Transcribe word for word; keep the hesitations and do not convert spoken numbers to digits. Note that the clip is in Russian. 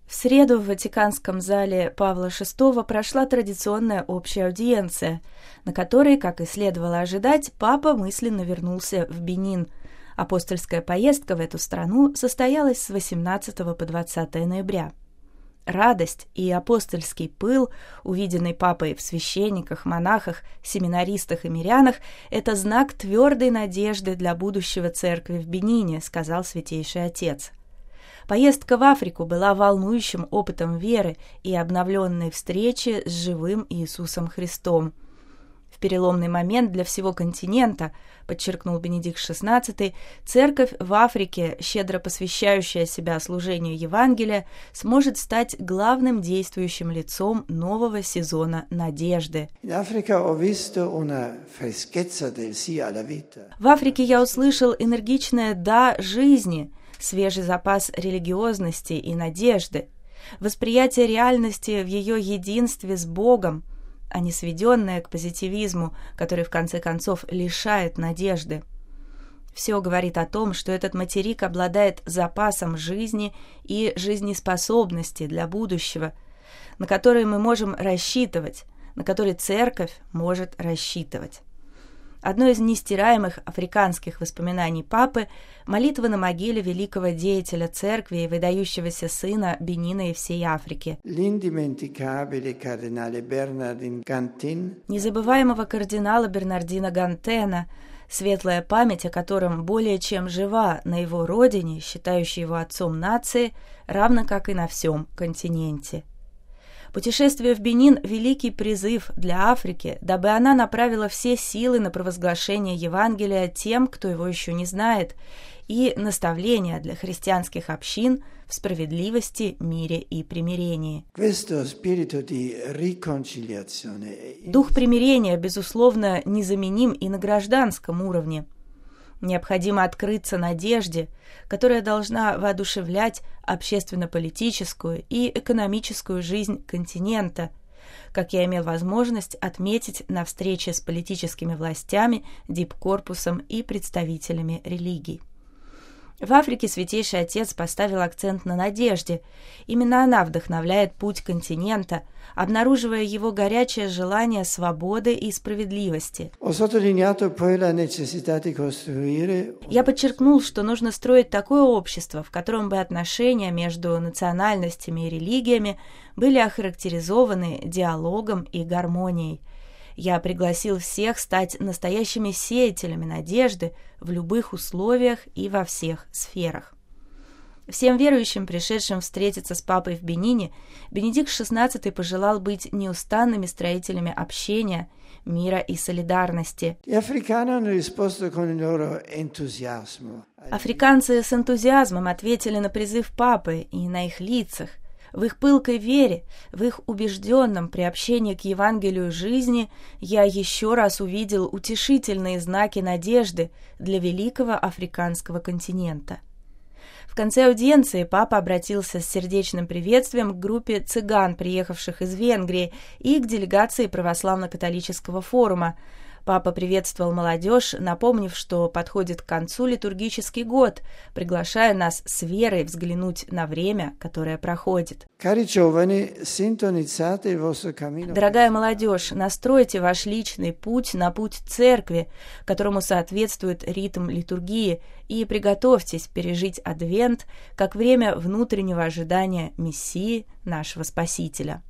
В среду в Ватиканском зале Павла шестого прошла традиционная общая аудиенция, на которой, как и следовало ожидать, папа мысленно вернулся в Бенин. Апостольская поездка в эту страну состоялась с восемнадцатого по двадцатое ноября. Радость и апостольский пыл, увиденный папой в священниках, монахах, семинаристах и мирянах, это знак твердой надежды для будущего церкви в Бенине, сказал Святейший Отец. Поездка в Африку была волнующим опытом веры и обновленной встречи с живым Иисусом Христом. В переломный момент для всего континента, подчеркнул Бенедикт шестнадцатый, церковь в Африке, щедро посвящающая себя служению Евангелия, сможет стать главным действующим лицом нового сезона надежды. В Африке я услышал энергичное «да» жизни, свежий запас религиозности и надежды, восприятие реальности в ее единстве с Богом, а не сведенное к позитивизму, который в конце концов лишает надежды. Все говорит о том, что этот материк обладает запасом жизни и жизнеспособности для будущего, на который мы можем рассчитывать, на который церковь может рассчитывать. Одно из нестираемых африканских воспоминаний папы – молитва на могиле великого деятеля церкви и выдающегося сына Бенина и всей Африки. Незабываемого кардинала Бернардино Гантена, светлая память о котором более чем жива на его родине, считающей его отцом нации, равно как и на всем континенте. Путешествие в Бенин – великий призыв для Африки, дабы она направила все силы на провозглашение Евангелия тем, кто его еще не знает, и наставление для христианских общин в справедливости, мире и примирении. Дух примирения, безусловно, незаменим и на гражданском уровне. Необходимо открыться надежде, которая должна воодушевлять общественно-политическую и экономическую жизнь континента, как я имел возможность отметить на встрече с политическими властями, дипкорпусом и представителями религий. В Африке Святейший Отец поставил акцент на надежде. Именно она вдохновляет путь континента, обнаруживая его горячее желание свободы и справедливости. Я подчеркнул, что нужно строить такое общество, в котором бы отношения между национальностями и религиями были охарактеризованы диалогом и гармонией. Я пригласил всех стать настоящими сеятелями надежды в любых условиях и во всех сферах. Всем верующим, пришедшим встретиться с папой в Бенине, Бенедикт шестнадцатый пожелал быть неустанными строителями общения, мира и солидарности. Африканцы с энтузиазмом ответили на призыв папы, и на их лицах, в их пылкой вере, в их убежденном приобщении к Евангелию жизни я еще раз увидел утешительные знаки надежды для великого африканского континента. В конце аудиенции папа обратился с сердечным приветствием к группе цыган, приехавших из Венгрии, и к делегации православно-католического форума. Папа приветствовал молодежь, напомнив, что подходит к концу литургический год, приглашая нас с верой взглянуть на время, которое проходит. Дорогая молодежь, настройте ваш личный путь на путь церкви, которому соответствует ритм литургии, и приготовьтесь пережить Адвент как время внутреннего ожидания Мессии, нашего Спасителя.